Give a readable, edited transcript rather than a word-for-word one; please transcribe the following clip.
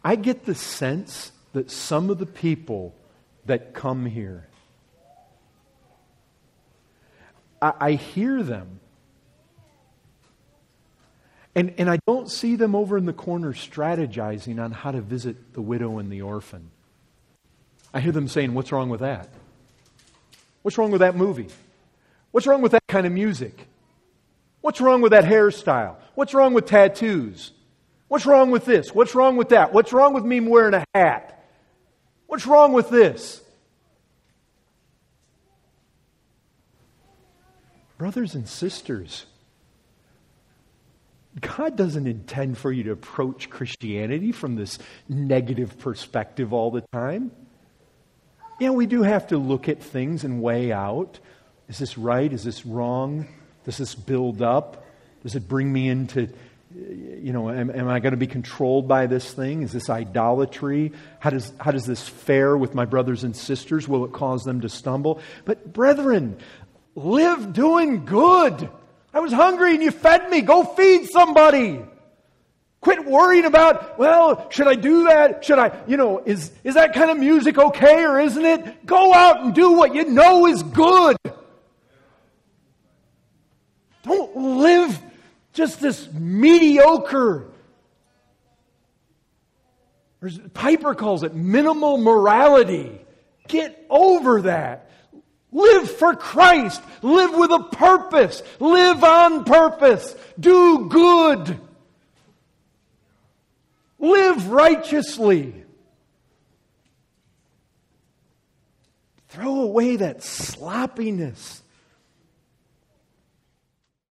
I get the sense that some of the people that come here, I hear them. And I don't see them over in the corner strategizing on how to visit the widow and the orphan. I hear them saying, what's wrong with that? What's wrong with that movie? What's wrong with that kind of music? What's wrong with that hairstyle? What's wrong with tattoos? What's wrong with this? What's wrong with that? What's wrong with me wearing a hat? What's wrong with this? Brothers and sisters, God doesn't intend for you to approach Christianity from this negative perspective all the time. Yeah, we do have to look at things and weigh out. Is this right? Is this wrong? Does this build up? Does it bring me into, am I going to be controlled by this thing? Is this idolatry? How does this fare with my brothers and sisters? Will it cause them to stumble? But brethren, live doing good. I was hungry and you fed me. Go feed somebody. Quit worrying about, well, should I do that? Should I, is that kind of music okay or isn't it? Go out and do what you know is good. Don't live just this mediocre, or as Piper calls it, minimal morality. Get over that. Live for Christ. Live with a purpose. Live on purpose. Do good. Live righteously. Throw away that sloppiness.